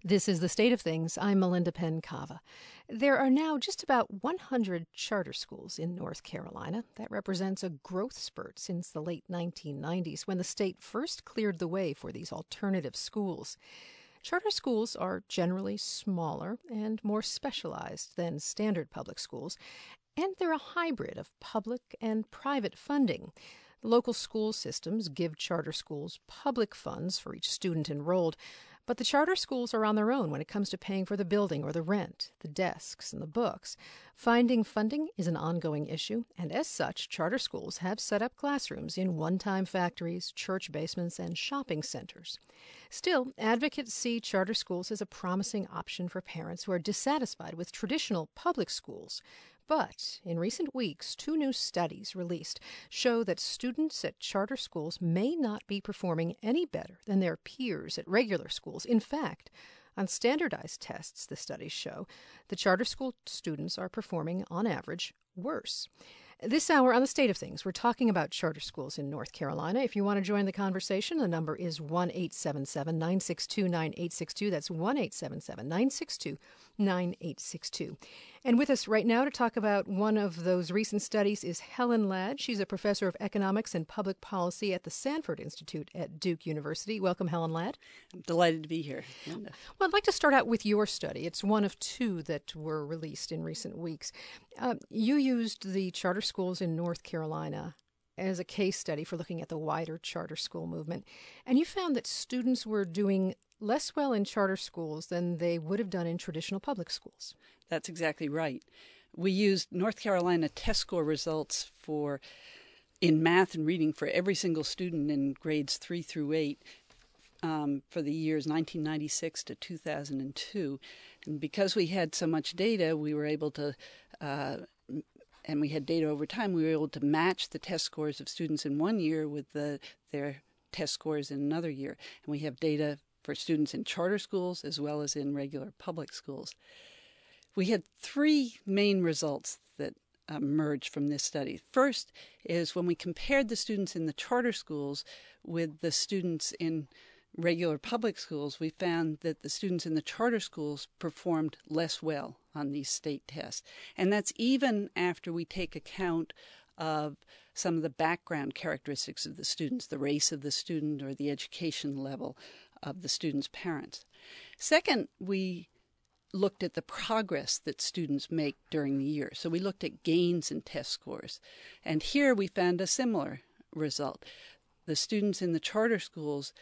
This is The State of Things. I'm Melinda Penn-Cava. There are now just about 100 charter schools in North Carolina. That represents a growth spurt since the late 1990s, when the state first cleared the way for these alternative schools. Charter schools are generally smaller and more specialized than standard public schools, and they're a hybrid of public and private funding. Local school systems give charter schools public funds for each student enrolled, but the charter schools are on their own when it comes to paying for the building or the rent, the desks, and the books. Finding funding is an ongoing issue, and as such, charter schools have set up classrooms in one-time factories, church basements, and shopping centers. Still, advocates see charter schools as a promising option for parents who are dissatisfied with traditional public schools. But in recent weeks, 2 new studies released show that students at charter schools may not be performing any better than their peers at regular schools. In fact, on standardized tests, the studies show the charter school students are performing, on average, worse. This hour on The State of Things, we're talking about charter schools in North Carolina. If you want to join the conversation, the number is 1-877-962-9862. That's 1-877-962-9862. And with us right now to talk about one of those recent studies is Helen Ladd. She's a professor of economics and public policy at the Sanford Institute at Duke University. Welcome, Helen Ladd. I'm delighted to be here, Linda. Well, I'd like to start out with your study. It's one of 2 that were released in recent weeks. You used the charter schools in North Carolina as a case study for looking at the wider charter school movement, and you found that students were doing less well in charter schools than they would have done in traditional public schools. That's exactly right. We used North Carolina test score results in math and reading for every single student in grades 3 through 8 for the years 1996 to 2002. And because we had so much data, we were able to and we had data over time, we were able to match the test scores of students in one year with their test scores in another year. And we have data for students in charter schools as well as in regular public schools. We had 3 main results that emerged from this study. First is when we compared the students in the charter schools with the students in regular public schools, we found that the students in the charter schools performed less well on these state tests. And that's even after we take account of some of the background characteristics of the students, the race of the student or the education level of the student's parents. Second, we looked at the progress that students make during the year. So we looked at gains in test scores. And here we found a similar result. The students in the charter schools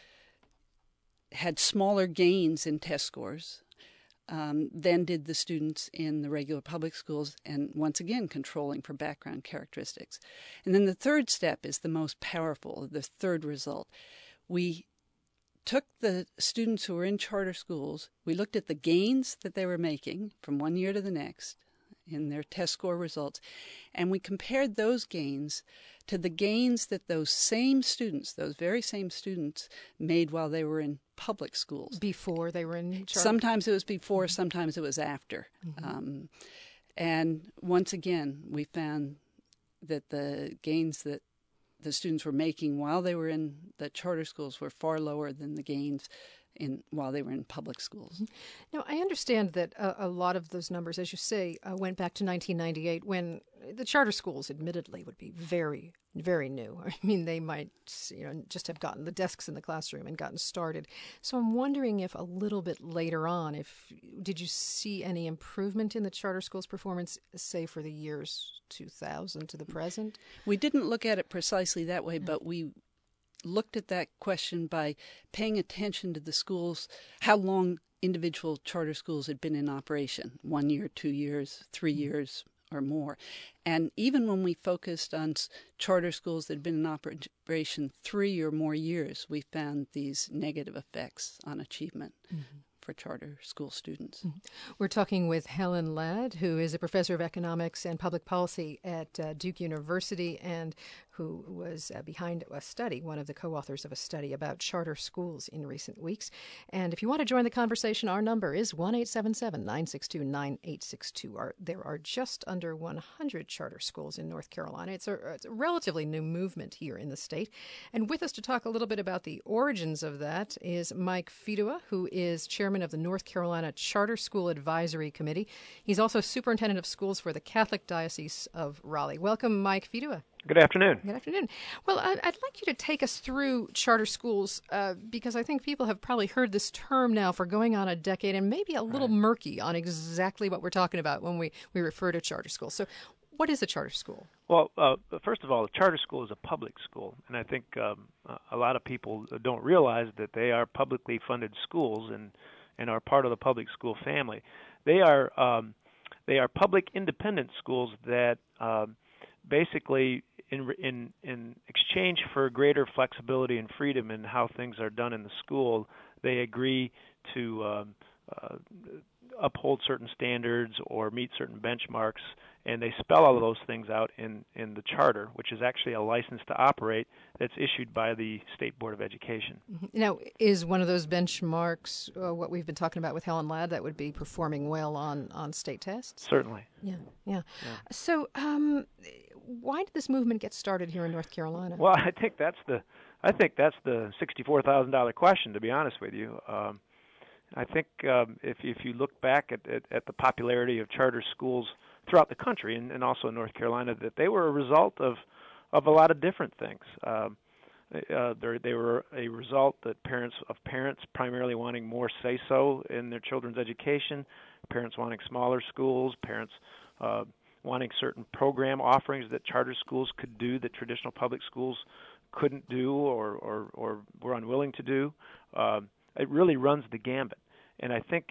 had smaller gains in test scores than did the students in the regular public schools, and once again controlling for background characteristics. And then the third step is the most powerful, the third result. We took the students who were in charter schools, we looked at the gains that they were making from one year to the next in their test score results, and we compared those gains to the gains that those very same students made while they were in public schools. Before they were in charter? Sometimes it was before, sometimes it was after. Mm-hmm. And once again, we found that the gains that the students were making while they were in the charter schools were far lower than the gains while they were in public schools. Mm-hmm. Now, I understand that a lot of those numbers, as you say, went back to 1998 when the charter schools, admittedly, would be very, very new. I mean, they might, just have gotten the desks in the classroom and gotten started. So I'm wondering if a little bit later on, did you see any improvement in the charter schools' performance, say, for the years 2000 to the present? We didn't look at it precisely that way, but we looked at that question by paying attention to the schools, how long individual charter schools had been in operation, 1 year, 2 years, 3 years or more. And even when we focused on charter schools that had been in operation 3 or more years, we found these negative effects on achievement. Mm-hmm. For charter school students. We're talking with Helen Ladd, who is a professor of economics and public policy at Duke University and who was behind a study, one of the co-authors of a study about charter schools in recent weeks. And if you want to join the conversation, our number is 1-877-962-9862. There are just under 100 charter schools in North Carolina. It's a relatively new movement here in the state. And with us to talk a little bit about the origins of that is Mike Fidua, who is chairman chairman of the North Carolina Charter School Advisory Committee. He's also superintendent of schools for the Catholic Diocese of Raleigh. Welcome, Mike Fidua. Good afternoon. Good afternoon. Well, I'd like you to take us through charter schools because I think people have probably heard this term now for going on a decade and maybe a little murky on exactly what we're talking about when we refer to charter schools. So what is a charter school? Well, first of all, a charter school is a public school, and I think a lot of people don't realize that they are publicly funded schools and are part of the public school family. They are public independent schools that basically in exchange for greater flexibility and freedom in how things are done in the school, they agree to uphold certain standards or meet certain benchmarks, and they spell all of those things out in the charter, which is actually a license to operate that's issued by the State Board of Education. Now, is one of those benchmarks what we've been talking about with Helen Ladd, that would be performing well on state tests? Certainly. Yeah. So why did this movement get started here in North Carolina? Well, I think that's the $64,000 question, to be honest with you. I think if you look back at the popularity of charter schools throughout the country and also in North Carolina, that they were a result of a lot of different things. They were a result that parents primarily wanting more say-so in their children's education, parents wanting smaller schools, parents wanting certain program offerings that charter schools could do that traditional public schools couldn't do or were unwilling to do. It really runs the gambit. And I think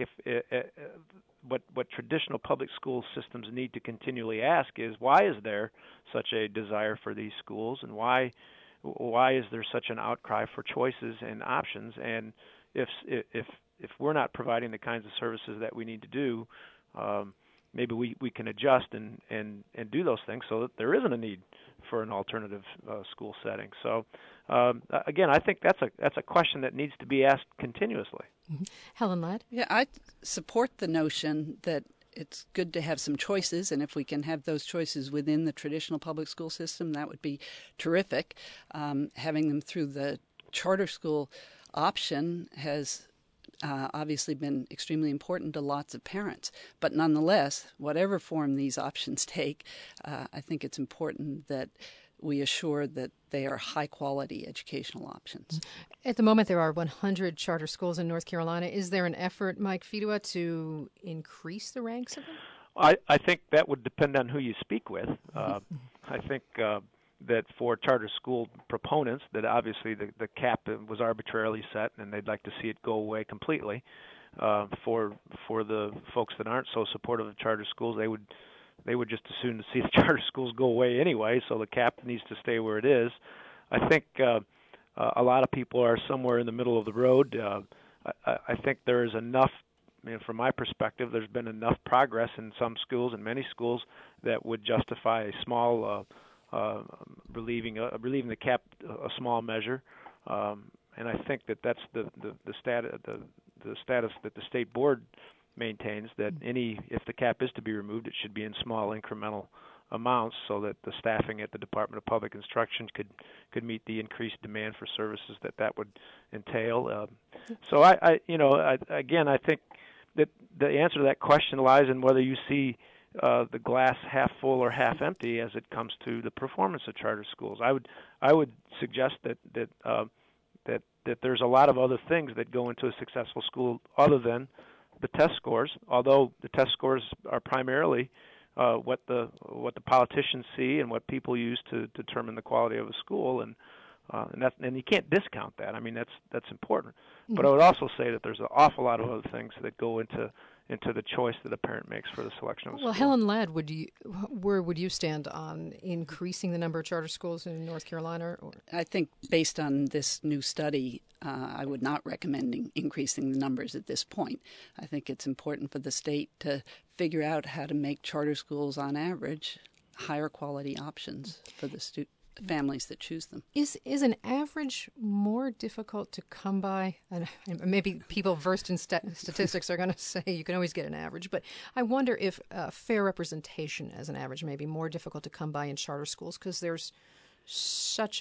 what traditional public school systems need to continually ask is, why is there such a desire for these schools, and why is there such an outcry for choices and options? And if we're not providing the kinds of services that we need to do, maybe we can adjust and do those things so that there isn't a need for an alternative school setting. So again, I think that's a question that needs to be asked continuously. Mm-hmm. Helen Ladd? Yeah, I support the notion that it's good to have some choices, and if we can have those choices within the traditional public school system, that would be terrific. Having them through the charter school option has obviously been extremely important to lots of parents. But nonetheless, whatever form these options take, I think it's important that we assure that they are high-quality educational options. At the moment, there are 100 charter schools in North Carolina. Is there an effort, Mike Fidua, to increase the ranks of them? I think that would depend on who you speak with. I think that for charter school proponents, that obviously the cap was arbitrarily set, and they'd like to see it go away completely. For the folks that aren't so supportive of charter schools, they would just as soon to see the charter schools go away anyway, so the cap needs to stay where it is. I think a lot of people are somewhere in the middle of the road. I think there is enough, from my perspective, there's been enough progress in some schools and many schools that would justify a small relieving the cap a small measure. And I think that's the status that the state board maintains, that if the cap is to be removed, it should be in small incremental amounts so that the staffing at the Department of Public Instruction could meet the increased demand for services that would entail. So I think that the answer to that question lies in whether you see the glass half full or half empty as it comes to the performance of charter schools. I would suggest that there's a lot of other things that go into a successful school other than the test scores, although the test scores are primarily what the politicians see and what people use to determine the quality of a school, and you can't discount that. I mean, that's important. Mm-hmm. But I would also say that there's an awful lot of other things that go into the choice that a parent makes for the selection of a school. Well, Helen Ladd, where would you stand on increasing the number of charter schools in North Carolina? I think based on this new study, I would not recommend increasing the numbers at this point. I think it's important for the state to figure out how to make charter schools, on average, higher quality options for the families that choose them. Is an average more difficult to come by? And maybe people versed in statistics are going to say you can always get an average, but I wonder if fair representation as an average may be more difficult to come by in charter schools because there's such a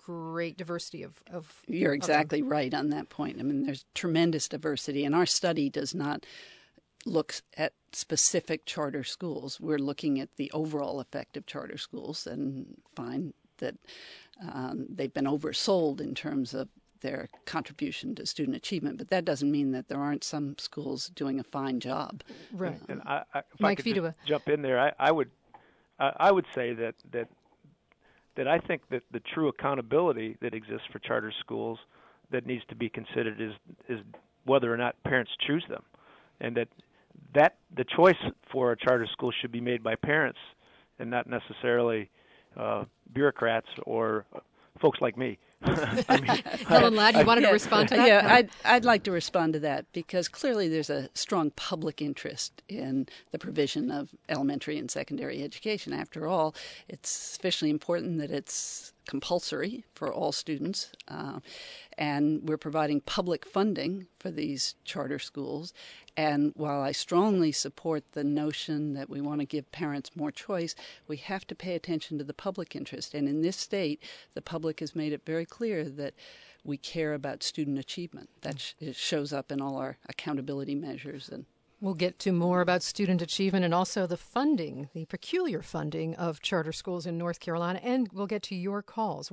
great diversity of You're of exactly right on that point. I mean, there's tremendous diversity, and our study does not look at specific charter schools. We're looking at the overall effect of charter schools and find that they've been oversold in terms of their contribution to student achievement, but that doesn't mean that there aren't some schools doing a fine job. Right. And if Mike I could Fedewa. just jump in there, I would say that I think that the true accountability that exists for charter schools that needs to be considered is whether or not parents choose them, and that the choice for a charter school should be made by parents and not necessarily bureaucrats or folks like me. Helen Ladd, you wanted to respond to that? Yeah, I'd like to respond to that because clearly there's a strong public interest in the provision of elementary and secondary education. After all, it's sufficiently important that it's compulsory for all students, and we're providing public funding for these charter schools. And while I strongly support the notion that we want to give parents more choice, we have to pay attention to the public interest. And in this state, the public has made it very clear that we care about student achievement. That shows up in all our accountability measures. And we'll get to more about student achievement and also the funding, the peculiar funding of charter schools in North Carolina. And we'll get to your calls.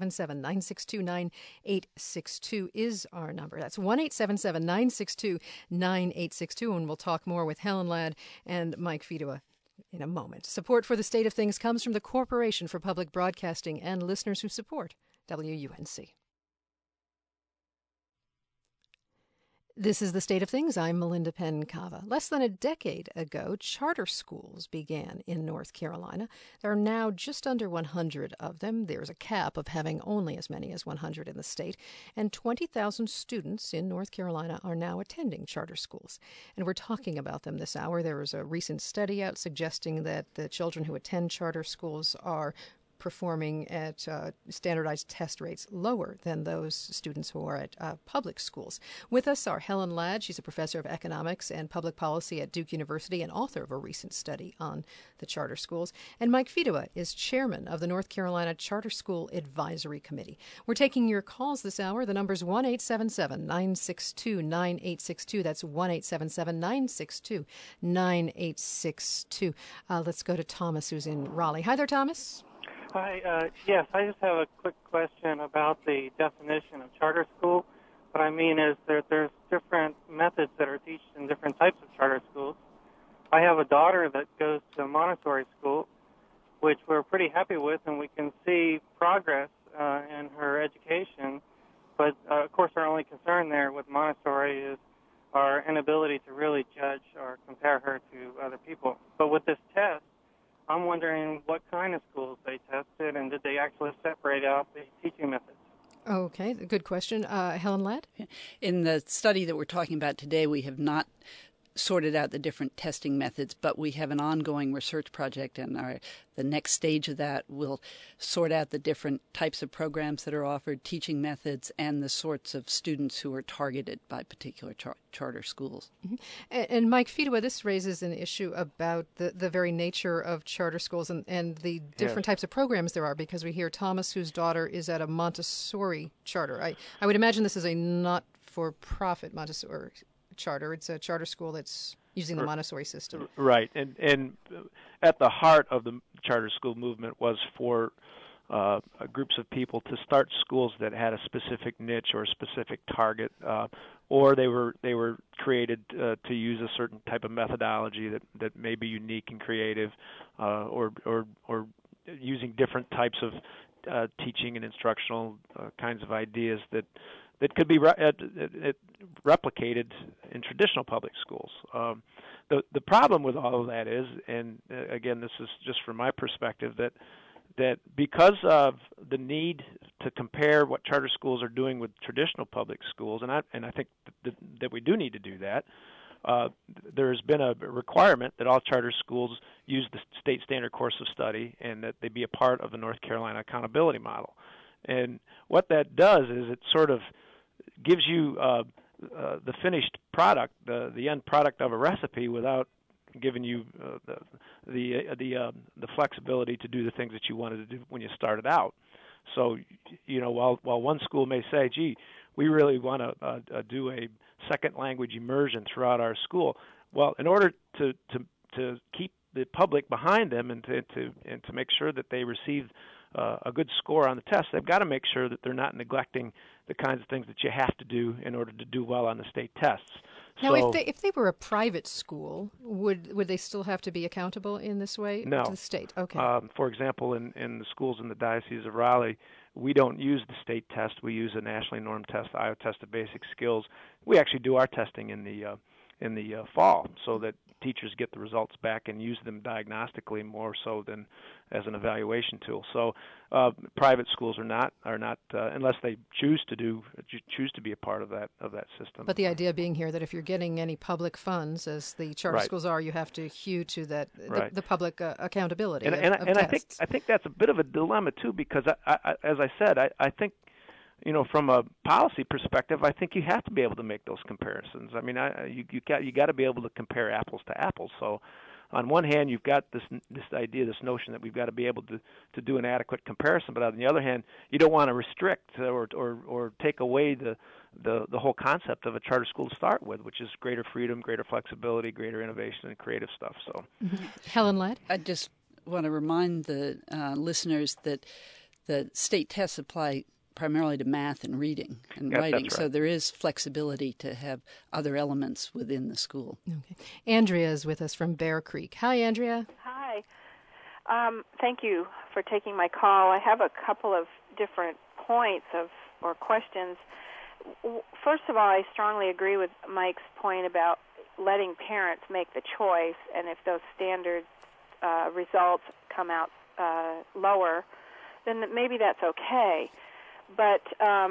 1-877-962-9862 is our number. That's 1-877-962-9862. And we'll talk more with Helen Ladd and Mike Fedewa in a moment. Support for The State of Things comes from the Corporation for Public Broadcasting and listeners who support WUNC. This is The State of Things. I'm Melinda Penn Cava. Less than a decade ago, charter schools began in North Carolina. There are now just under 100 of them. There's a cap of having only as many as 100 in the state. And 20,000 students in North Carolina are now attending charter schools. And we're talking about them this hour. There was a recent study out suggesting that the children who attend charter schools are performing at standardized test rates lower than those students who are at public schools. With us are Helen Ladd. She's a professor of economics and public policy at Duke University and author of a recent study on the charter schools. And Mike Fedewa is chairman of the North Carolina Charter School Advisory Committee. We're taking your calls this hour. The number's 1-877-962-9862. That's 1-877-962-9862. Let's go to Thomas, who's in Raleigh. Hi there, Thomas. Hi. Yes, I just have a quick question about the definition of charter school. What I mean is that there's different methods that are taught in different types of charter schools. I have a daughter that goes to a Montessori school, which we're pretty happy with, and we can see progress in her education. But, of course, our only concern there with Montessori is our inability to really judge or compare her to other people. But with this test, I'm wondering what kind of schools they tested, and did they actually separate out the teaching methods? Okay, good question. Helen Ladd? In the study that we're talking about today, we have not sorted out the different testing methods, but we have an ongoing research project, and the next stage of that will sort out the different types of programs that are offered, teaching methods, and the sorts of students who are targeted by particular charter schools. Mm-hmm. And Mike Fedewa, this raises an issue about the very nature of charter schools and the different types of programs there are, because we hear Thomas, whose daughter is at a Montessori charter. I would imagine this is a not-for-profit Montessori charter. It's a charter school that's using the Montessori system. Right. And at the heart of the charter school movement was for groups of people to start schools that had a specific niche or a specific target, or they were created to use a certain type of methodology that may be unique and creative, or using different types of teaching and instructional kinds of ideas that could be replicated in traditional public schools. The problem with all of that is, and again, this is just from my perspective, that because of the need to compare what charter schools are doing with traditional public schools, and I think that we do need to do that, there's been a requirement that all charter schools use the state standard course of study and that they be a part of the North Carolina accountability model. And what that does is it sort of gives you the finished product, the end product of a recipe, without giving you the flexibility to do the things that you wanted to do when you started out. So, while one school may say, "Gee, we really want to do a second language immersion throughout our school," well, in order to keep the public behind them and to make sure that they receive a good score on the test, they've got to make sure that they're not neglecting the kinds of things that you have to do in order to do well on the state tests. Now, So, if they were a private school, would they still have to be accountable in this way No. to the state? Okay. For example, in the schools in the Diocese of Raleigh, we don't use the state test. We use a nationally normed test, the Iowa Test of Basic Skills. We actually do our testing in the fall, so that teachers get the results back and use them diagnostically more so than as an evaluation tool. So private schools are not unless they choose to be a part of that system. But the idea being here that if you're getting any public funds, as the charter Right. schools are, you have to hew to that Right. the public accountability of I tests. think that's a bit of a dilemma too, because as I said, I think, from a policy perspective, I think you have to be able to make those comparisons. I mean, you got to be able to compare apples to apples. So, on one hand, you've got this idea, this notion that we've got to be able to do an adequate comparison, but on the other hand, you don't want to restrict or take away the whole concept of a charter school to start with, which is greater freedom, greater flexibility, greater innovation, and creative stuff. So, Helen Ladd? I just want to remind the listeners that the state tests apply primarily to math and reading and Yeah, writing, that's so right. there is flexibility to have other elements within the school. Okay. Andrea is with us from Bear Creek. Hi, Andrea. Hi. Thank you for taking my call. I have a couple of different points or questions. First of all, I strongly agree with Mike's point about letting parents make the choice, and if those standard results come out lower, then maybe that's okay. But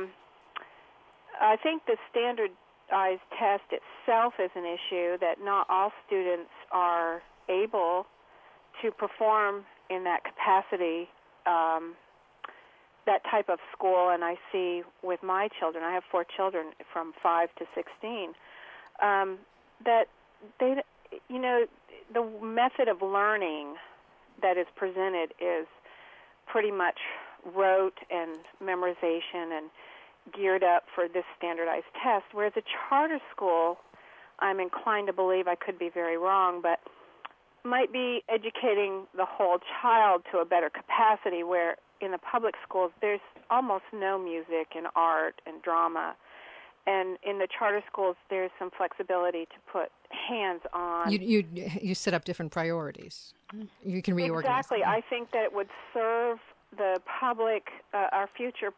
I think the standardized test itself is an issue, that not all students are able to perform in that capacity, that type of school. And I see with my children, I have 4 children from 5 to 16, that they, the method of learning that is presented is pretty much rote and memorization and geared up for this standardized test, whereas a charter school, I'm inclined to believe, I could be very wrong, but might be educating the whole child to a better capacity, where in the public schools there's almost no music and art and drama, and in the charter schools there's some flexibility to put hands on. You set up different priorities. You can reorganize. Exactly. I think that it would serve the public, our future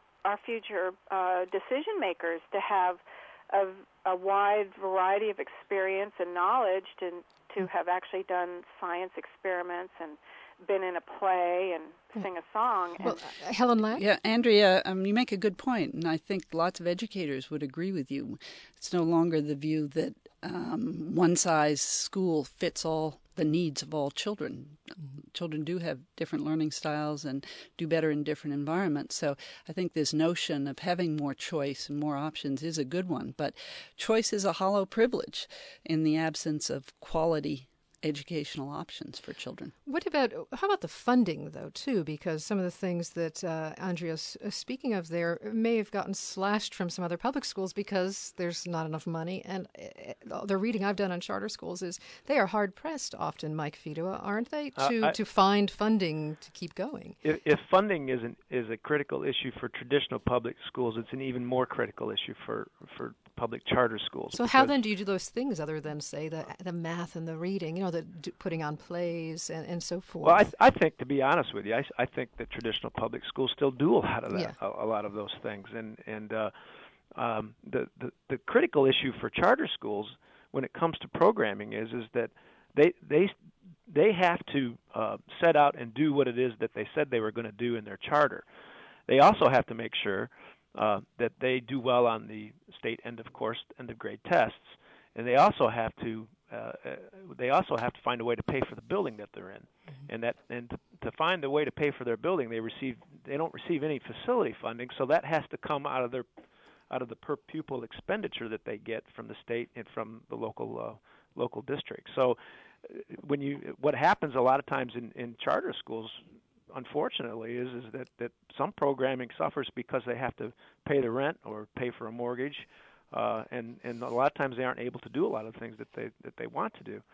decision makers, to have a wide variety of experience and knowledge, to have actually done science experiments and been in a play and sing a song. Well, Helen Ladd? Yeah, Andrea, you make a good point, and I think lots of educators would agree with you. It's no longer the view that one size school fits all the needs of all children. Children do have different learning styles and do better in different environments. So I think this notion of having more choice and more options is a good one. But choice is a hollow privilege in the absence of quality educational options for children. How about the funding, though, too? Because some of the things that Andrea's speaking of there may have gotten slashed from some other public schools because there's not enough money. And the reading I've done on charter schools is they are hard-pressed often, Mike Fedua, aren't they, to find funding to keep going? If funding is a critical issue for traditional public schools, it's an even more critical issue for public charter schools. So how then do you do those things other than, say, the math and the reading, putting on plays and so forth? Well, I think, to be honest with you, I think that traditional public schools still do a lot of that, a lot of those things. And the critical issue for charter schools when it comes to programming is that they have to set out and do what it is that they said they were going to do in their charter. They also have to make sure that they do well on the state end of grade tests, and they also have to find a way to pay for the building that they're in, and to find a way to pay for their building, they don't receive any facility funding, so that has to come out of the per pupil expenditure that they get from the state and from the local district. So what happens a lot of times in charter schools, unfortunately, is that some programming suffers because they have to pay the rent or pay for a mortgage, and a lot of times they aren't able to do a lot of things that they want to do.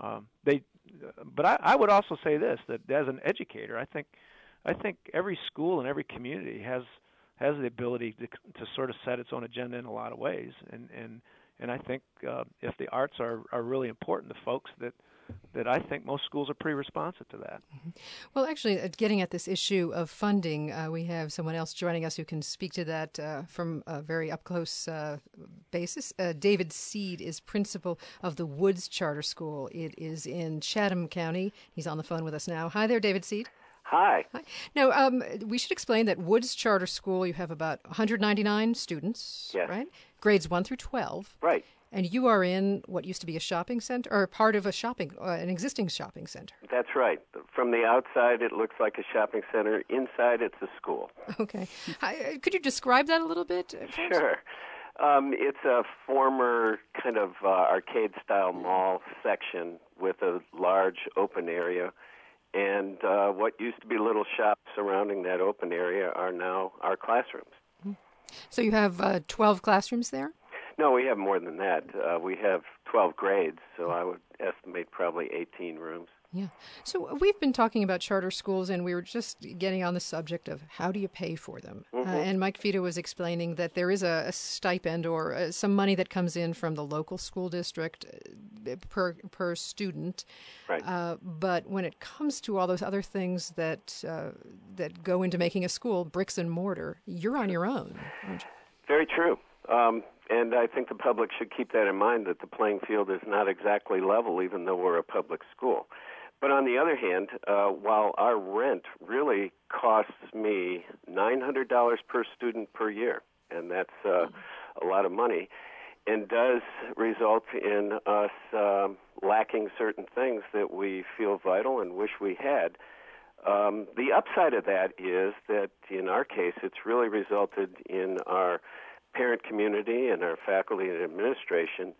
But I would also say this, that as an educator, I think every school and every community has the ability to sort of set its own agenda in a lot of ways, and I think if the arts are really important to folks, that I think most schools are pretty responsive to that. Mm-hmm. Well, actually, getting at this issue of funding, we have someone else joining us who can speak to that from a very up-close basis. David Seed is principal of the Woods Charter School. It is in Chatham County. He's on the phone with us now. Hi there, David Seed. Hi. Now, we should explain that Woods Charter School, you have about 199 students, yes. Right? Grades 1 through 12. Right. And you are in what used to be a shopping center, or part of an existing shopping center. That's right. From the outside, it looks like a shopping center. Inside, it's a school. Okay. Could you describe that a little bit? Sure. It's a former kind of arcade-style mall section with a large open area. And what used to be little shops surrounding that open area are now our classrooms. So you have 12 classrooms there? No, we have more than that. We have 12 grades, so I would estimate probably 18 rooms. Yeah. So we've been talking about charter schools, and we were just getting on the subject of how do you pay for them. Mm-hmm. And Mike Fito was explaining that there is a stipend or some money that comes in from the local school district per student. Right. But when it comes to all those other things that go into making a school, bricks and mortar, you're on your own, aren't you? Very true. And I think the public should keep that in mind, that the playing field is not exactly level, even though we're a public school. But on the other hand, while our rent really costs me $900 per student per year, and that's a lot of money, and does result in us lacking certain things that we feel vital and wish we had, the upside of that is that in our case, it's really resulted in our parent community and our faculty and administration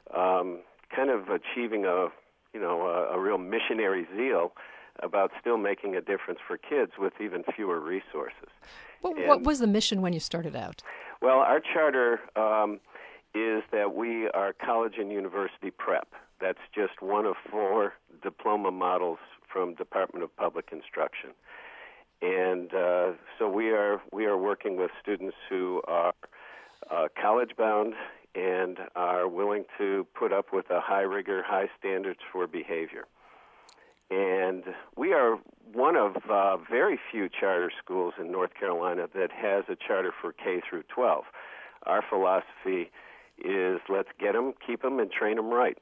kind of achieving a real missionary zeal about still making a difference for kids with even fewer resources. Well, what was the mission when you started out? Well, our charter is that we are college and university prep. That's just one of 4 diploma models from Department of Public Instruction. And so we are working with students who are college-bound and are willing to put up with a high rigor, high standards for behavior. And we are one of very few charter schools in North Carolina that has a charter for K through 12. Our philosophy is let's get them, keep them, and train them right.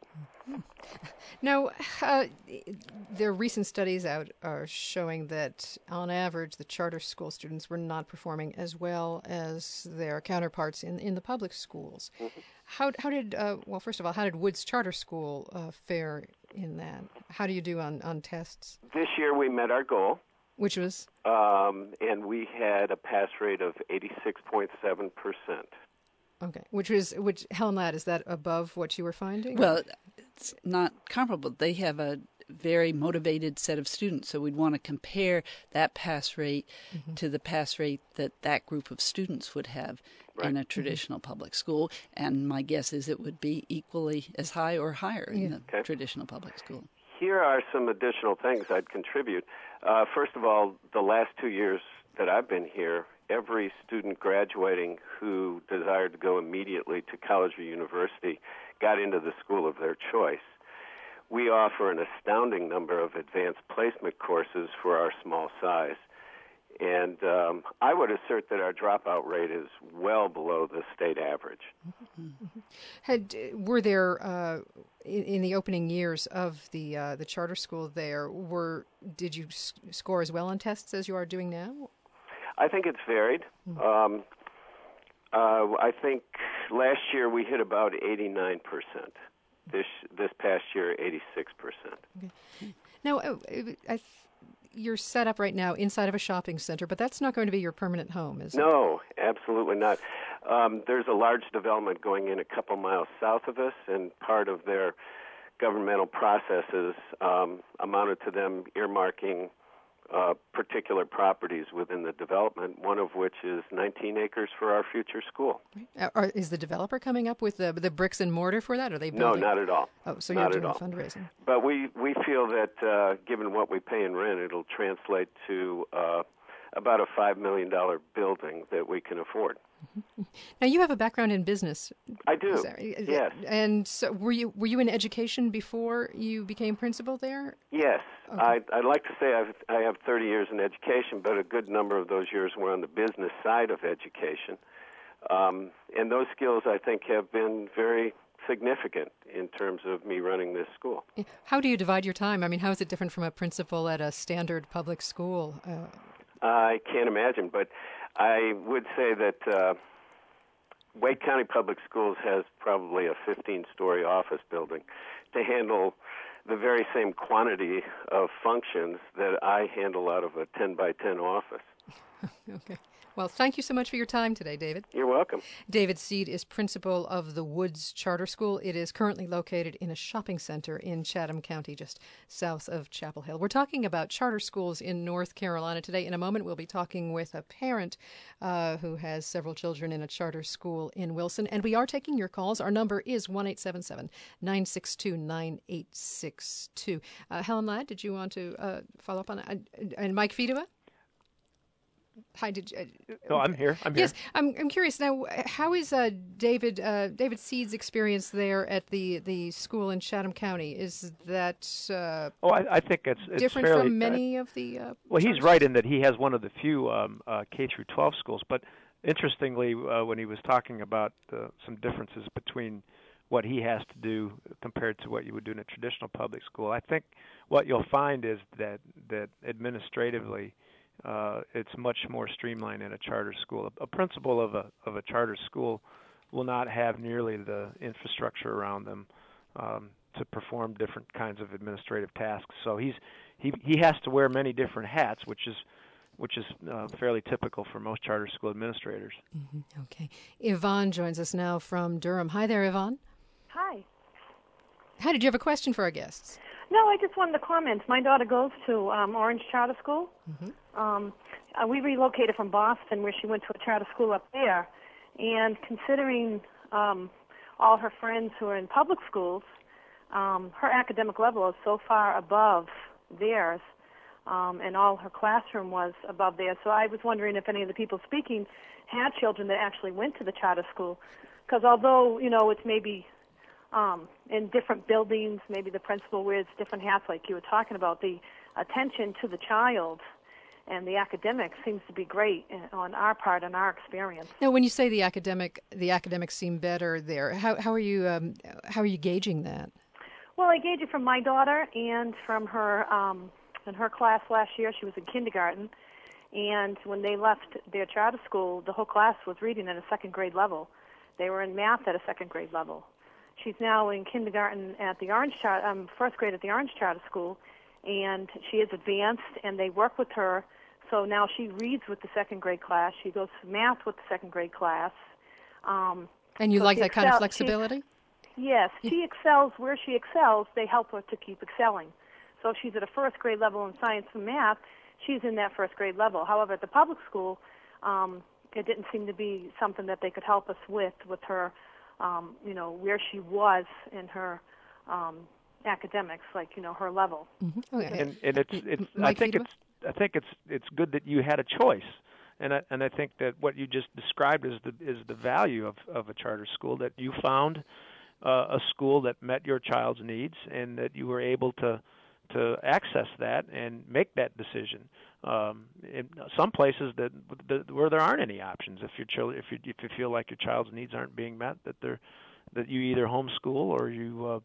Now, there are recent studies out are showing that, on average, the charter school students were not performing as well as their counterparts in the public schools. Mm-hmm. First of all, how did Woods Charter School fare in that? How do you do on tests? This year we met our goal. Which was? And we had a pass rate of 86.7%. Okay. Which Helen Ladd, is that above what you were finding? Well, it's not comparable. They have a very motivated set of students, so we'd want to compare that pass rate to the pass rate that group of students would have in a traditional public school. And my guess is it would be equally as high or higher in the traditional public school. Here are some additional things I'd contribute. First of all, the last 2 years that I've been here, every student graduating who desired to go immediately to college or university got into the school of their choice. We offer an astounding number of advanced placement courses for our small size. And I would assert that our dropout rate is well below the state average. Were there, in the opening years of the charter school there, did you score as well on tests as you are doing now? I think it's varied. I think last year we hit about 89%. This past year, 86%. Okay. Now, you're set up right now inside of a shopping center, but that's not going to be your permanent home, is it? No, absolutely not. There's a large development going in a couple miles south of us, and part of their governmental processes amounted to them earmarking particular properties within the development, one of which is 19 acres for our future school. Is the developer coming up with the bricks and mortar for that? Or are they No, building? not at all. Oh, so not you're doing at all. fundraising. But we feel that given what we pay in rent, it'll translate to about a $5 million building that we can afford. Now, you have a background in business. I do, yes. And so were you in education before you became principal there? Yes. Okay. I'd like to say I have 30 years in education, but a good number of those years were on the business side of education. And those skills, I think, have been very significant in terms of me running this school. How do you divide your time? I mean, how is it different from a principal at a standard public school? I can't imagine, but I would say that Wake County Public Schools has probably a 15-story office building to handle the very same quantity of functions that I handle out of a 10-by-10 office. Okay. Well, thank you so much for your time today, David. You're welcome. David Seed is principal of the Woods Charter School. It is currently located in a shopping center in Chatham County, just south of Chapel Hill. We're talking about charter schools in North Carolina today. In a moment, we'll be talking with a parent who has several children in a charter school in Wilson. And we are taking your calls. Our number is 1-877-962-9862. Helen Ladd, did you want to follow up on that? And Mike Fedua? Hi, did you, No, I'm here. Yes, I'm curious now. How is David Seed's experience there at the school in Chatham County? Is that I think it's different fairly, from many of the? Well, he's right in that he has one of the few K through 12 schools. But interestingly, when he was talking about some differences between what he has to do compared to what you would do in a traditional public school, I think what you'll find is that administratively. It's much more streamlined in a charter school. A principal of a charter school will not have nearly the infrastructure around them to perform different kinds of administrative tasks. So he has to wear many different hats, which is fairly typical for most charter school administrators. Mm-hmm. Okay, Yvonne joins us now from Durham. Hi there, Yvonne. Hi. Hi. Did you have a question for our guests? No, I just wanted to comment. My daughter goes to Orange Charter School. Mm-hmm. We relocated from Boston, where she went to a charter school up there. And considering all her friends who are in public schools, her academic level is so far above theirs, and all her classroom was above theirs. So I was wondering if any of the people speaking had children that actually went to the charter school. Because although, it's maybe in different buildings, maybe the principal wears different hats like you were talking about, the attention to the child and the academics seems to be great on our part and our experience. Now, when you say the academics seem better there, how are you gauging that? Well, I gauge it from my daughter and from her in her class last year. She was in kindergarten, and when they left their charter school, the whole class was reading at a second grade level. They were in math at a second grade level. She's now in kindergarten at the first grade at the Orange Charter School, and she is advanced, and they work with her. So now she reads with the second grade class. She goes to math with the second grade class. And you like that kind of flexibility? Yes. She excels where she excels. They help her to keep excelling. So if she's at a first grade level in science and math, she's in that first grade level. However, at the public school, it didn't seem to be something that they could help us with her, where she was in her academics, like her level. Mm-hmm. Okay. And I think it's good that you had a choice, and I think that what you just described is the value of a charter school, that you found a school that met your child's needs and that you were able to access that and make that decision. In some places where there aren't any options, if you feel like your child's needs aren't being met, that you either homeschool or you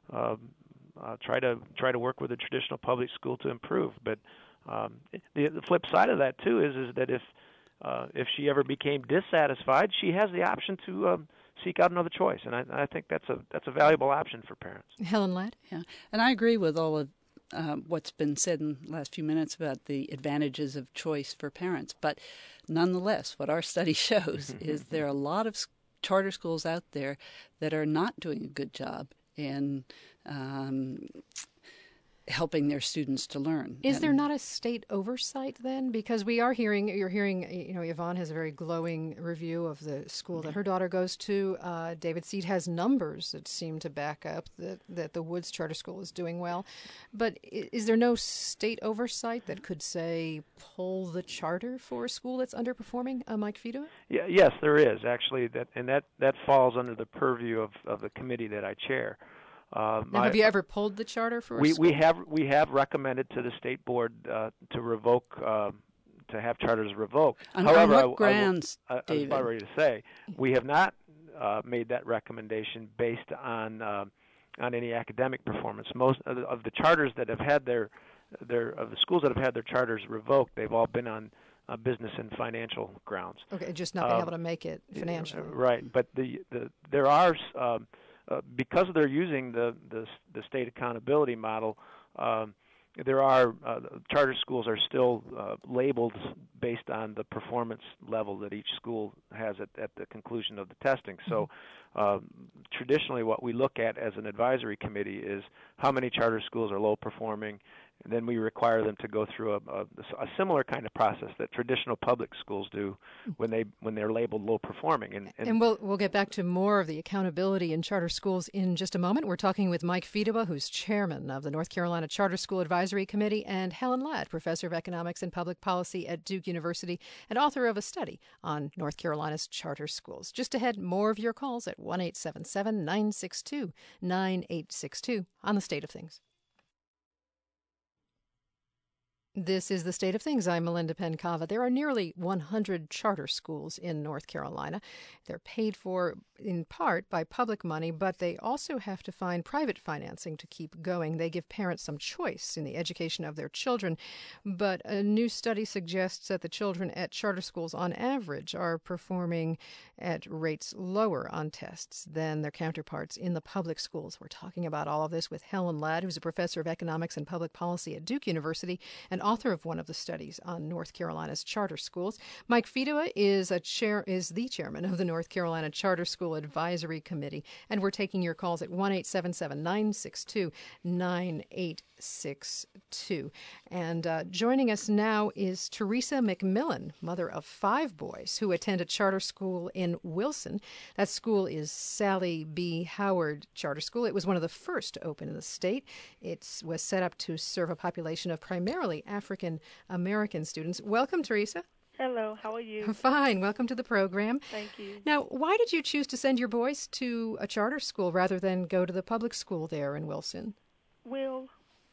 try to work with a traditional public school to improve. But the flip side of that too is that if she ever became dissatisfied, she has the option to seek out another choice, and I think that's a valuable option for parents. Helen Ladd? Yeah, and I agree with all of what's been said in the last few minutes about the advantages of choice for parents. But nonetheless, what our study shows is there are a lot of charter schools out there that are not doing a good job in helping their students to learn. Is there not a state oversight then? Because you're hearing, Yvonne has a very glowing review of the school that her daughter goes to. David Seed has numbers that seem to back up that the Woods Charter School is doing well. But is there no state oversight that could, say, pull the charter for a school that's underperforming? Mike Fidua? Yeah, yes, there is actually, that falls under the purview of the committee that I chair. Now, have you ever pulled the charter for a school? We have recommended to the state board to revoke, to have charters revoked. However, on what grounds, David? I was about ready to say, we have not made that recommendation based on any academic performance. Most of the charters that have had of the schools that have had their charters revoked, they've all been on business and financial grounds. Okay, just not being able to make it financially. Right, but there are. Because they're using the state accountability model, there are charter schools are still labeled based on the performance level that each school has at the conclusion of the testing. So traditionally what we look at as an advisory committee is how many charter schools are low performing, and then we require them to go through a similar kind of process that traditional public schools do when they're labeled low performing. And we'll get back to more of the accountability in charter schools in just a moment. We're talking with Mike Fidua, who's chairman of the North Carolina Charter School Advisory Committee, and Helen Ladd, professor of economics and public policy at Duke University and author of a study on North Carolina's charter schools. Just ahead, more of your calls at 1-877-962-9862 on The State of Things. This is The State of Things. I'm Melinda Pencava. There are nearly 100 charter schools in North Carolina. They're paid for in part by public money, but they also have to find private financing to keep going. They give parents some choice in the education of their children, but a new study suggests that the children at charter schools on average are performing at rates lower on tests than their counterparts in the public schools. We're talking about all of this with Helen Ladd, who's a professor of economics and public policy at Duke University and author of one of the studies on North Carolina's charter schools. Mike Fidua is the chairman of the North Carolina Charter School Advisory Committee, and we're taking your calls at 1-877-962-9862. And joining us now is Teresa McMillan, mother of 5 boys who attend a charter school in Wilson. That school is Sally B. Howard Charter School. It was one of the first to open in the state. It was set up to serve a population of primarily African American students. Welcome, Teresa. Hello, how are you? Fine. Welcome to the program. Thank you. Now, why did you choose to send your boys to a charter school rather than go to the public school there in Wilson? Well,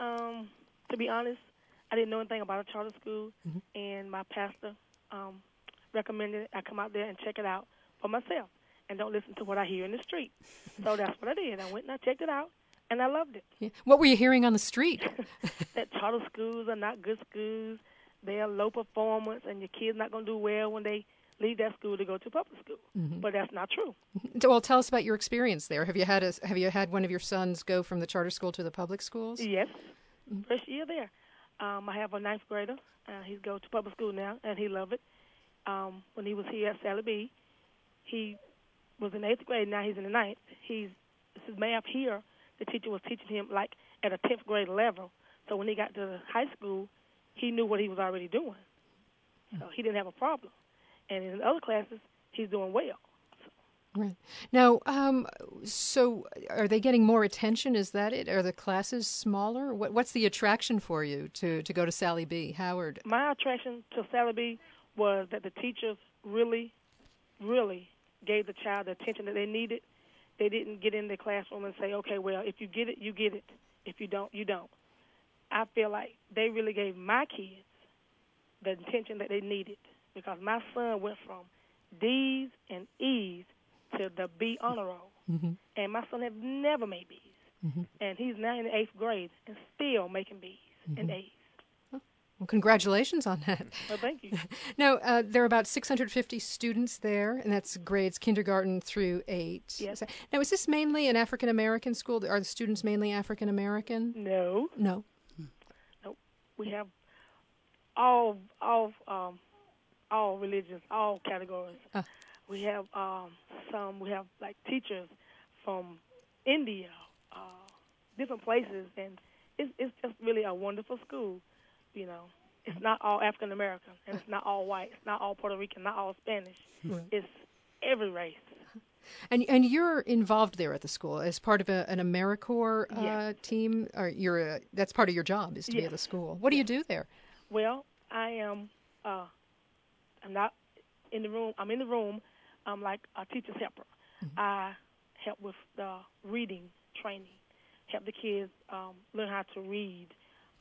to be honest, I didn't know anything about a charter school, and my pastor recommended I come out there and check it out for myself and don't listen to what I hear in the street. So that's what I did. I went and I checked it out, and I loved it. Yeah. What were you hearing on the street? That charter schools are not good schools. They are low performance, and your kid's not going to do well when they leave that school to go to public school. But that's not true. Well, tell us about your experience there. Have you had one of your sons go from the charter school to the public schools? Yes, first year there. I have a 9th grader. He's going to public school now, and he loved it. When he was here at Sally B, he was in 8th grade. Now he's in the 9th. This is math here. The teacher was teaching him like at a 10th grade level. So when he got to high school, he knew what he was already doing. So he didn't have a problem. And in other classes, he's doing well. Right. Now, so are they getting more attention? Is that it? Are the classes smaller? What's the attraction for you to go to Sally B. Howard? My attraction to Sally B was that the teachers really, really gave the child the attention that they needed. They didn't get in the classroom and say, okay, well, if you get it, you get it. If you don't, you don't. I feel like they really gave my kids the attention that they needed because my son went from D's and E's to the B honor roll. And my son had never made B's. And he's now in the 8th grade and still making B's and A's. Well, congratulations on that. Well, thank you. Now, there are about 650 students there, and that's grades kindergarten through 8. Yes. Now, is this mainly an African-American school? Are the students mainly African-American? No. No. Nope. We have all religions, all categories. We have we have like teachers from India, different places, and it's just really a wonderful school. You know, it's not all African American, and it's not all white, it's not all Puerto Rican, not all Spanish. Right. It's every race. And you're involved there at the school as part of an AmeriCorps Yes. team, or that's part of your job is to be Yes. at the school. What do you do there? Well, I am. I'm not in the room. I'm in the room. I'm like a teacher's helper. Mm-hmm. I help with the reading training, help the kids learn how to read.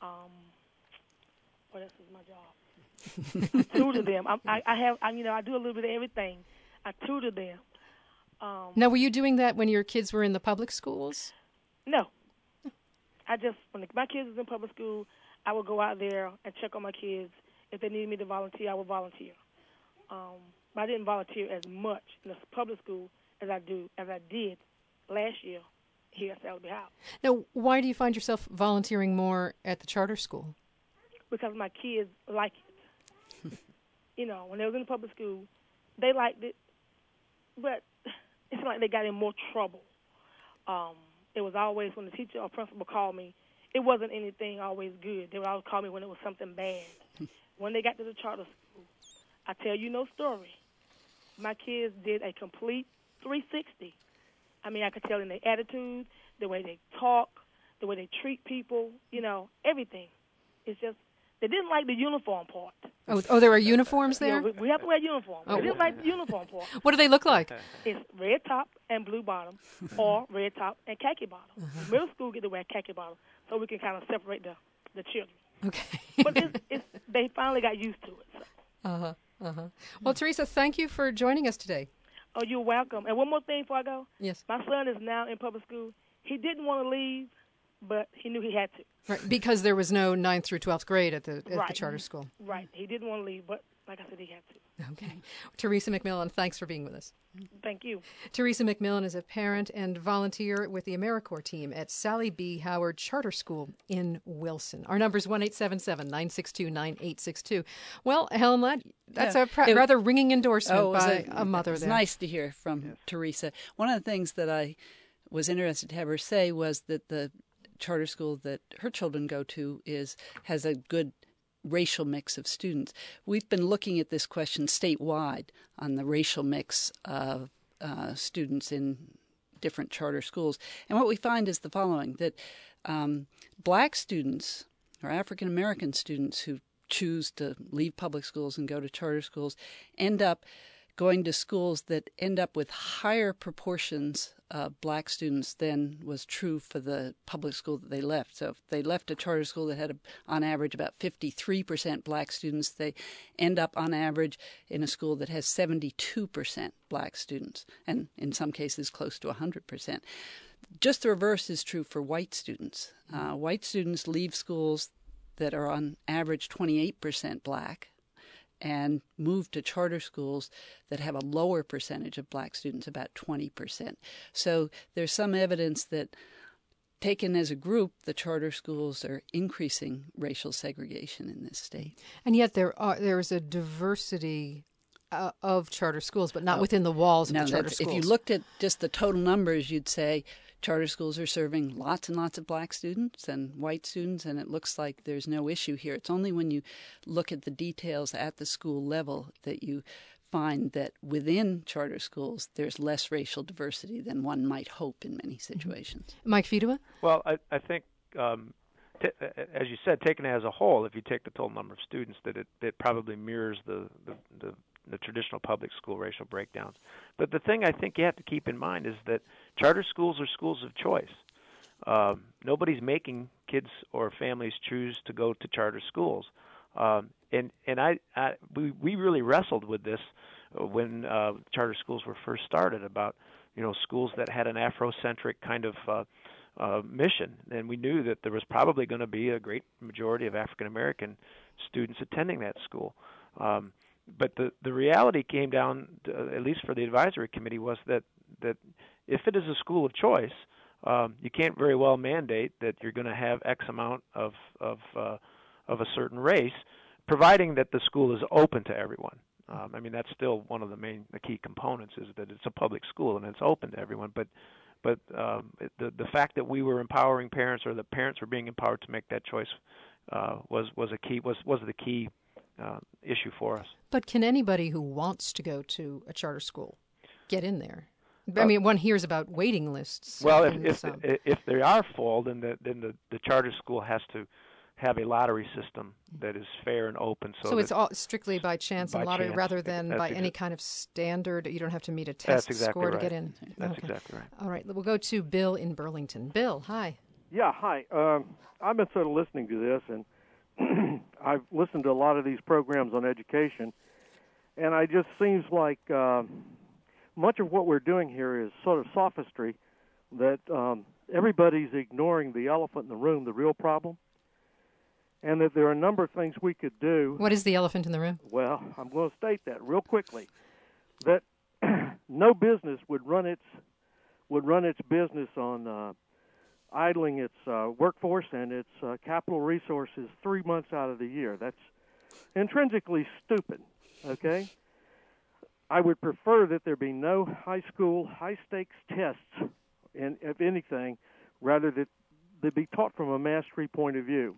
What else is my job? Tutor them. I do a little bit of everything. I tutor them. Now, were you doing that when your kids were in the public schools? No. When my kids was in public school, I would go out there and check on my kids. If they needed me to volunteer, I would volunteer. But I didn't volunteer as much in the public school as I did last year here at Salabee House. Now, why do you find yourself volunteering more at the charter school? Because my kids like it. When they was in the public school, they liked it, but it's like they got in more trouble. It was always when the teacher or principal called me, it wasn't anything always good. They would always call me when it was something bad. When they got to the charter school, I tell you no story. My kids did a complete 360. I mean, I could tell in their attitude, the way they talk, the way they treat people, everything. It's just, they didn't like the uniform part. Oh, there are uniforms there? We have to wear uniform. Oh. They didn't like the uniform part. What do they look like? It's red top and blue bottom, or red top and khaki bottom. Middle school get to wear khaki bottom, so we can kind of separate the children. Okay. But they finally got used to it. So. Well, Teresa, thank you for joining us today. Oh, you're welcome. And one more thing before I go. Yes. My son is now in public school. He didn't want to leave, but he knew he had to. Right, because there was no 9th through 12th grade at the Right. charter school. Right. He didn't want to leave, but like I said, he had to. Okay. Teresa McMillan, thanks for being with us. Thank you. Teresa McMillan is a parent and volunteer with the AmeriCorps team at Sally B. Howard Charter School in Wilson. Our number is 1-877-962-9862. Well, Helen Ladd, that's a rather ringing endorsement by a mother it's there. Nice to hear from Teresa. One of the things that I was interested to have her say was that the charter school that her children go to has a good racial mix of students. We've been looking at this question statewide on the racial mix of students in different charter schools. And what we find is the following, that black students or African American students who choose to leave public schools and go to charter schools end up going to schools that end up with higher proportions of black students than was true for the public school that they left. So if they left a charter school that had, on average, about 53% black students, they end up, on average, in a school that has 72% black students, and in some cases close to 100%. Just the reverse is true for white students. White students leave schools that are on average 28% black and move to charter schools that have a lower percentage of black students, about 20%. So there's some evidence that, taken as a group, the charter schools are increasing racial segregation in this state. And yet there is a diversity of charter schools, but not within the walls of the charter schools. If you looked at just the total numbers, you'd say charter schools are serving lots and lots of black students and white students, and it looks like there's no issue here. It's only when you look at the details at the school level that you find that within charter schools there's less racial diversity than one might hope in many situations. Mike Fedua? Well, I think, as you said, taken as a whole, if you take the total number of students, that it probably mirrors the traditional public school racial breakdowns. But the thing I think you have to keep in mind is that charter schools are schools of choice. Nobody's making kids or families choose to go to charter schools. We really wrestled with this when charter schools were first started, about schools that had an Afrocentric kind of mission, and we knew that there was probably going to be a great majority of African American students attending that school. But the reality came down, at least for the advisory committee, was that if it is a school of choice, you can't very well mandate that you're going to have X amount of a certain race, providing that the school is open to everyone. That's still one of the key components, is that it's a public school and it's open to everyone. But But the fact that we were empowering parents, or the parents were being empowered to make that choice, was the key issue for us. But can anybody who wants to go to a charter school get in there? I mean, one hears about waiting lists. Well, if they are full, then the charter school has to have a lottery system that is fair and open. So it's all strictly by chance and lottery rather than by any kind of standard. You don't have to meet a test score to get in. That's exactly right. All right, we'll go to Bill in Burlington. Bill, hi. Yeah, hi. I've been sort of listening to this, and I've listened to a lot of these programs on education, and it just seems like much of what we're doing here is sort of sophistry, that everybody's ignoring the elephant in the room, the real problem, and that there are a number of things we could do. What is the elephant in the room? Well, I'm going to state that real quickly, that no business would run its business on idling its workforce and its capital resources 3 months out of the year. That's intrinsically stupid, okay? I would prefer that there be no high school, high-stakes tests, if anything, rather that they be taught from a mastery point of view,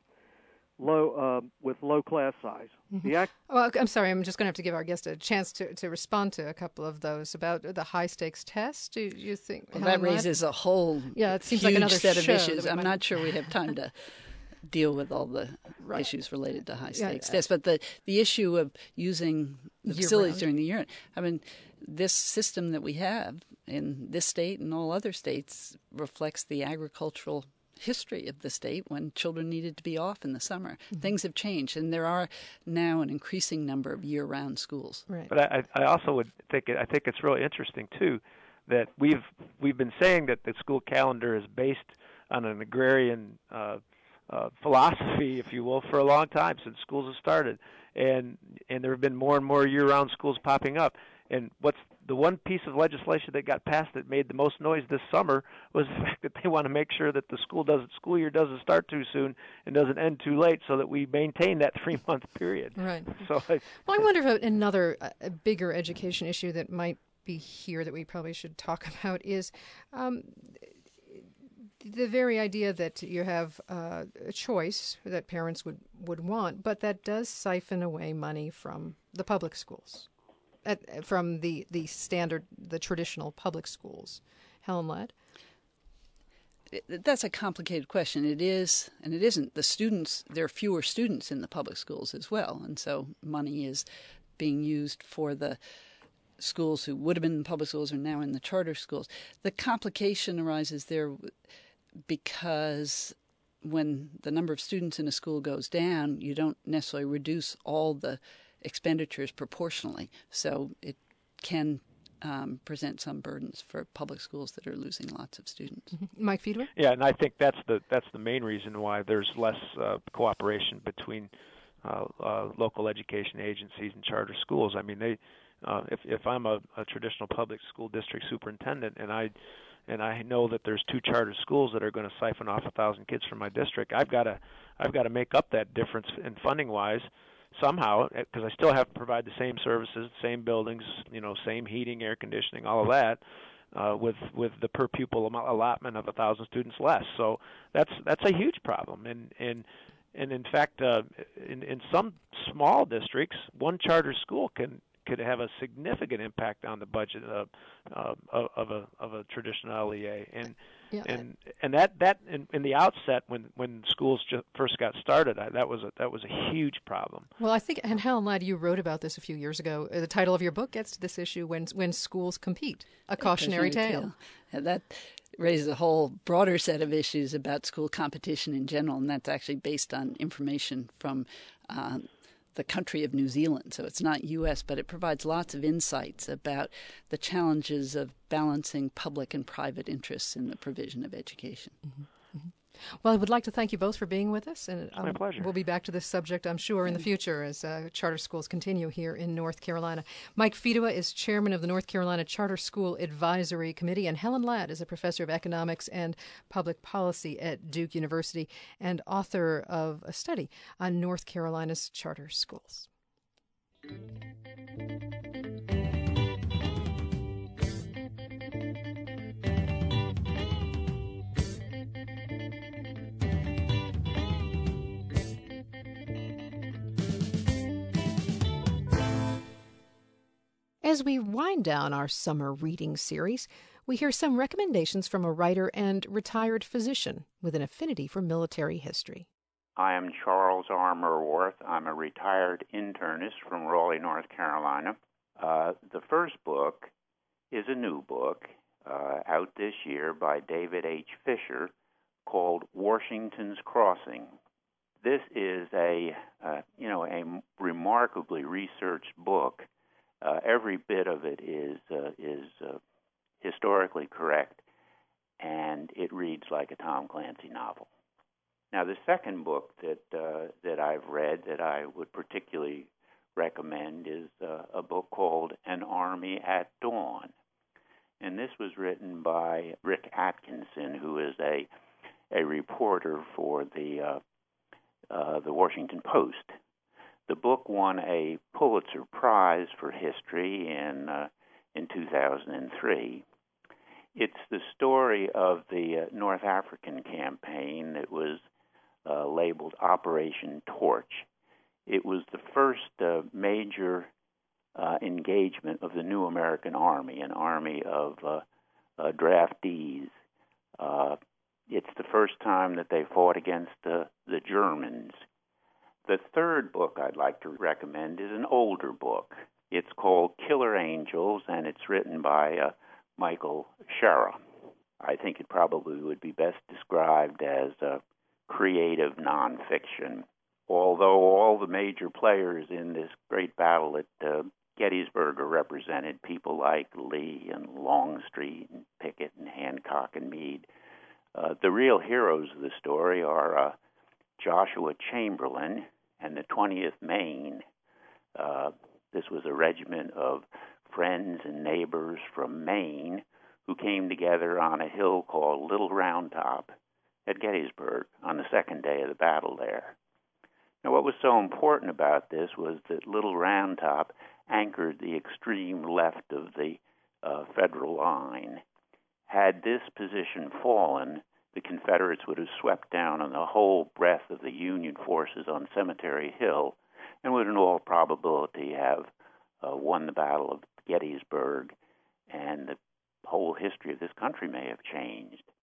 with low class size. Mm-hmm. Well, I'm sorry, I'm just going to have to give our guest a chance to respond to a couple of those about the high-stakes test. Do you think? Well, that raises a whole it seems huge like another set of issues. I'm not sure we have time to deal with all the issues related to high-stakes tests. But the issue of using the facilities during the year, I mean, this system that we have in this state and all other states reflects the agricultural history of the state when children needed to be off in the summer. Mm-hmm. Things have changed, and there are now an increasing number of year-round schools. Right. But I also would think it's really interesting too that we've been saying that the school calendar is based on an agrarian philosophy, if you will, for a long time, since schools have started, and there have been more and more year-round schools popping up. And what's the one piece of legislation that got passed that made the most noise this summer was the fact that they want to make sure that the school year doesn't start too soon and doesn't end too late, so that we maintain that 3-month period. Right. So I wonder if another bigger education issue that might be here that we probably should talk about is the very idea that you have a choice that parents would want, but that does siphon away money from the public schools. From the standard, the traditional public schools. Helen Ladd? That's a complicated question. It is, and it isn't. The students, there are fewer students in the public schools as well, and so money is being used for the schools who would have been in public schools are now in the charter schools. The complication arises there because when the number of students in a school goes down, you don't necessarily reduce all the expenditures proportionally, so it can present some burdens for public schools that are losing lots of students. Mm-hmm. Mike Feedway? Yeah, and I think that's the main reason why there's less cooperation between local education agencies and charter schools. I mean, if I'm a traditional public school district superintendent and I know that there's 2 charter schools that are going to siphon off 1,000 kids from my district, I've got to make up that difference in funding wise somehow, because I still have to provide the same services, same buildings, same heating, air conditioning, all of that, with the per pupil allotment of 1,000 students less. So that's a huge problem. And in fact, in some small districts, one charter school could have a significant impact on the budget of a traditional LEA. And that in the outset when schools first got started, that was a huge problem. Well, I think, and Helen Ladd, you wrote about this a few years ago. The title of your book gets to this issue: when schools compete, a cautionary tale. Yeah, that raises a whole broader set of issues about school competition in general, and that's actually based on information from the country of New Zealand. So it's not U.S., but it provides lots of insights about the challenges of balancing public and private interests in the provision of education. Mm-hmm. Mm-hmm. Well, I would like to thank you both for being with us. And my pleasure. We'll be back to this subject, I'm sure, in the future as charter schools continue here in North Carolina. Mike Feedway is chairman of the North Carolina Charter School Advisory Committee, and Helen Ladd is a professor of economics and public policy at Duke University and author of a study on North Carolina's charter schools. As we wind down our summer reading series, we hear some recommendations from a writer and retired physician with an affinity for military history. I am Charles R. Murworth. I'm a retired internist from Raleigh, North Carolina. The first book is a new book out this year by David H. Fisher called Washington's Crossing. This is a remarkably researched book. Every bit of it is historically correct, and it reads like a Tom Clancy novel. Now, the second book that I've read that I would particularly recommend is a book called An Army at Dawn, and this was written by Rick Atkinson, who is a reporter for the Washington Post. The book won a Pulitzer Prize for history in 2003. It's the story of the North African campaign that was labeled Operation Torch. It was the first major engagement of the new American Army, an army of draftees. It's the first time that they fought against the Germans. The third book I'd like to recommend is an older book. It's called Killer Angels, and it's written by Michael Shara. I think it probably would be best described as creative nonfiction. Although all the major players in this great battle at Gettysburg are represented, people like Lee and Longstreet and Pickett and Hancock and Meade, the real heroes of the story are Joshua Chamberlain and the 20th Maine. This was a regiment of friends and neighbors from Maine who came together on a hill called Little Round Top at Gettysburg on the second day of the battle there. Now, what was so important about this was that Little Round Top anchored the extreme left of the Federal line. Had this position fallen, the Confederates would have swept down on the whole breadth of the Union forces on Cemetery Hill and would in all probability have won the Battle of Gettysburg, and the whole history of this country may have changed.